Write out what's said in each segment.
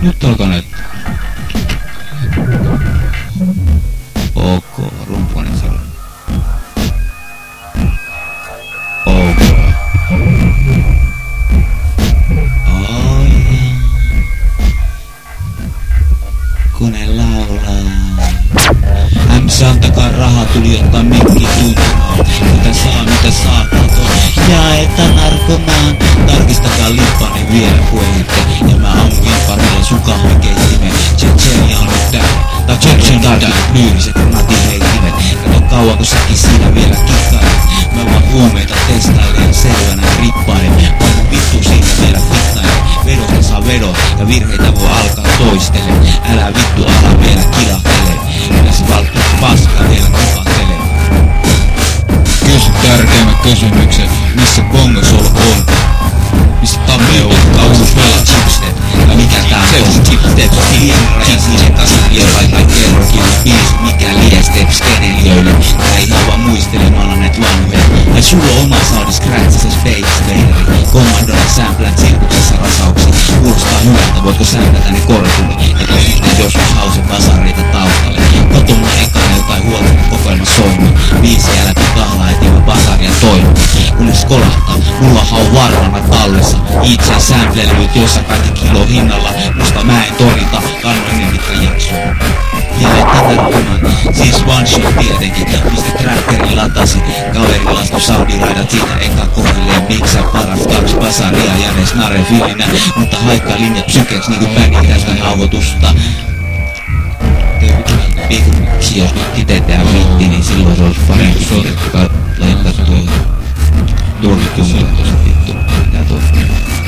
Nyt alkaa näyttää. Ok, rumppaani sellainen. Ok. Kone laulaa. MC antakaa rahaa, tuli ottaa mikki tuntumaan. Mitä saa katoa. Jaeta narkomaan. Tarkistakaa lippani vielä puheenjohtaja. Ja mä ammuin parille sun kahvikeittimen. Tsetsenia on nyt täällä. Tai Tsetsen täällä. Lyyriset natin heittimet. Kato kauanko säkin siinä vielä kikkailet. Mä vaan huumeita testailen selvänä rippailen. Pannu vittu siitä vielä fittailen. Vedosta saa vedon ja virheitä voi alkaa toistele. Älä vittu ala vielä kilahtele. Ylös valttu paska vielä kupahtele. Kysy tärkeimmät kysymykset. Missä Bongosol on? Missä Tamme on? Kausus vielä chipstep. Ja mikä tää on? Chipstep, Tiisin kasvioilla tai kerrokin. Biisi mikä liestep skeneliöille. Tai ihan vaan muistelemalla näet vanhoja. Tai sulla on oma soundi scratchissa Space Vader. Kommandona sämplät sirkuksessa rasauksia. Kuulostaa hyvältä, voitko sämplätä ne korkulle. Ja tos sitten joskus hausen basareita taustalle. Kotona ekana jotain huolta kokoelma soimaan. Biisiä läpi kahlaa etivä basaria toivon. Kunnes kolahtaa, mullahan on varmana tallessa. Itse sämplelyt jossa kaikki kilo hinnalla. Musta mä en torita, kannoin mitkä jaksoa. Jälleen tätärkymän, siis one shot tietenkin. Mistä trackerin latasi, kaveri lastu saudilaidat siitä eka kohdilleen. Miksä paras 2 basaria ja ne snare filinä. Mutta haikkaa linjat psykeks niinku bändi tästä nauhoitusta. Miksi jos nyt ite tehdään vitti, niin silloin se olisi parempi soitettu laittaa tuohon. Turki kummalla vittu, mitä tuossa.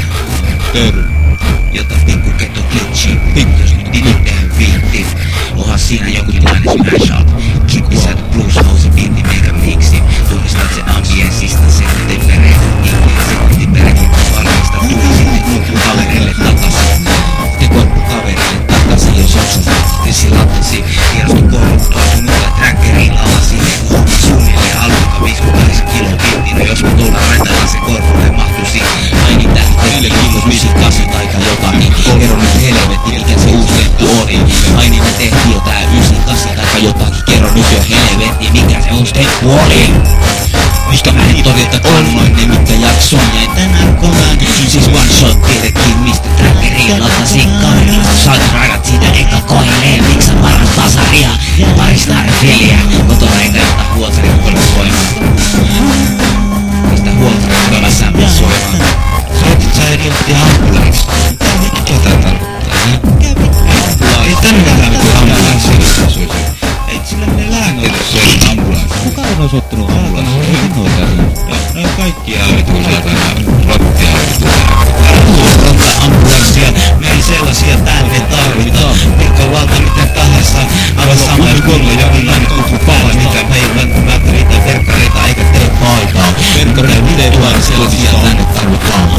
Jota pikku ketto glitchi. Jos nyt ite tehdään vitti. Onhan siinä joku tilanne smash-up. Kippi sä blues house bitti mega mixi. Tunnistat sen ambienssista sekuntipereen. Sekuntiperekin varmista tuli sitten kumppu kaverille takasin. Te korppu kaverille takasin jos oksasi. Tessi latasi. Tiedostu korruptua sun uutta trackeriin lavasi. Homma suunnilleen alulta 58 kilo bitti. No jos mä tulla rentalla se korpulle mahtuisi. Aini tähteille kilo 98 taika jotakin. Kerro nyt helvetti mikä se uusi temppu oli. Aini me tehtiin jo tää 98 taika jotakin. Kerro nyt jo helvetti mikä se uusi temppu oli. Mistä mä en todeta kannoin ne mitkä jaksoin jäi tän narkomaan. Siis one shot tietenkin mistä trackeriin latasin kaverilla. Saat raidat siitä eka koilleen. Miksä paras basaria ja parista arfeliä. Kotona ei näytä huoltarin kuule soimaan. Mistä huoltarin kuule sämpää soimaan. Soitit sä idiotti ambulanssi. Mikä tää tarkoittaa? Ei tämmönen niinku ambulanssi asuisi. Ei sillä mene lääkäri soittaa ambulanssi. Kuka on osoittanut ambulanssi? Ei minua täällä. No kaikki äärit kun saadaan rottia rottaa ambulanssia. Me ei sellaisia tänne tarvitaan. Mikko valta miten tahansa. Aivan sama jos kuolla jonkinlainen tuttu paha. Mitä me ei välttämättä riitä verkkareita eikä tee paitaa. Verkkareita ei vaan sellaisia tänne tarvitaan.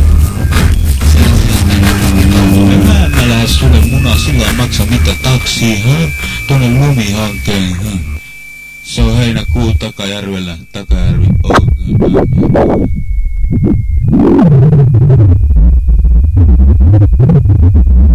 Mä lähes sulle munaa sillä maksa mitä taksi, tuonne lumihankkeen, Se on heinäkuu Takajärvellä, Takajärvi, okay.